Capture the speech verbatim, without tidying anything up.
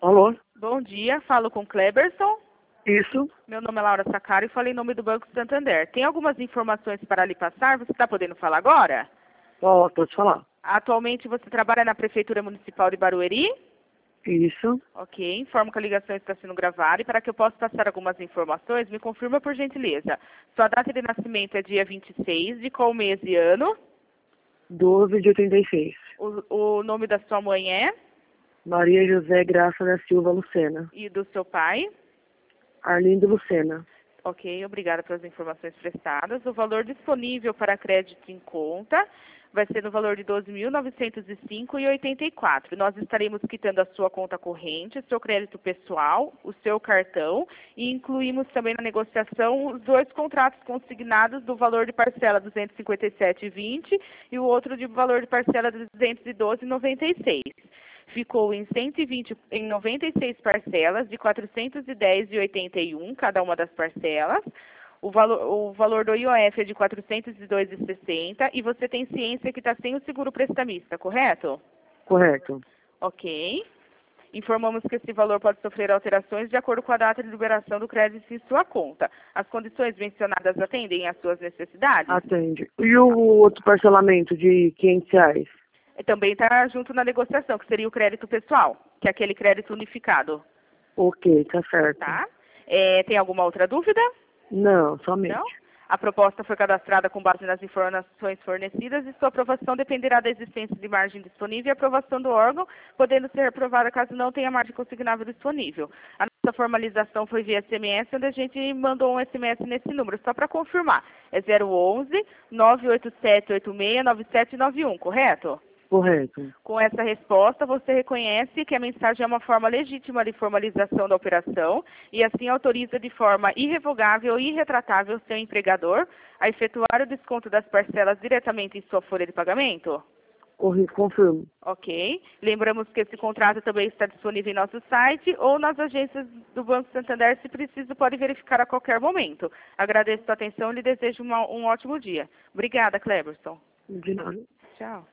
Alô? Bom dia, falo com Kleberson. Isso? Meu nome é Laura Sacari e falei em nome do Banco Santander. Tem algumas informações para lhe passar, você está podendo falar agora? Ó, pode falar. Atualmente você trabalha na Prefeitura Municipal de Barueri? Isso. Ok, informo que a ligação está sendo gravada e para que eu possa passar algumas informações, me confirma por gentileza. Sua data de nascimento é dia vinte e seis, de qual mês e ano? doze de oitenta e seis. O, o nome da sua mãe é? Maria José Graça da Silva Lucena. E do seu pai? Arlindo Lucena. Ok, obrigada pelas informações prestadas. O valor disponível para crédito em conta vai ser no valor de doze mil novecentos e cinco reais e oitenta e quatro centavos. Nós estaremos quitando a sua conta corrente, o seu crédito pessoal, o seu cartão e incluímos também na negociação os dois contratos consignados do valor de parcela duzentos e cinquenta e sete reais e vinte centavos e o outro de valor de parcela de duzentos e doze reais e noventa e seis centavos. Ficou em cento e vinte, em noventa e seis parcelas de quatrocentos e dez reais e oitenta e um centavos cada uma das parcelas. O valor, o valor do I O F é de quatrocentos e dois reais e sessenta centavos e você tem ciência que está sem o seguro prestamista, correto? Correto. Ok. Informamos que esse valor pode sofrer alterações de acordo com a data de liberação do crédito em sua conta. As condições mencionadas atendem às suas necessidades? Atende. E o outro parcelamento de quinhentos reais? Também está junto na negociação, que seria o crédito pessoal, que é aquele crédito unificado. Ok, tá certo. Tá? É, tem alguma outra dúvida? Não, somente. Não? A proposta foi cadastrada com base nas informações fornecidas e sua aprovação dependerá da existência de margem disponível e aprovação do órgão, podendo ser aprovada caso não tenha margem consignável disponível. A nossa formalização foi via S M S, onde a gente mandou um S M S nesse número, só para confirmar. É zero onze, nove oito sete oito seis, nove sete nove um, correto? Correto. Com essa resposta, você reconhece que a mensagem é uma forma legítima de formalização da operação e assim autoriza de forma irrevogável e irretratável seu empregador a efetuar o desconto das parcelas diretamente em sua folha de pagamento? Corri, confirmo. Ok. Lembramos que esse contrato também está disponível em nosso site ou nas agências do Banco Santander, se preciso, pode verificar a qualquer momento. Agradeço a sua atenção e lhe desejo uma, um ótimo dia. Obrigada, Kleberson. De nada. Tchau.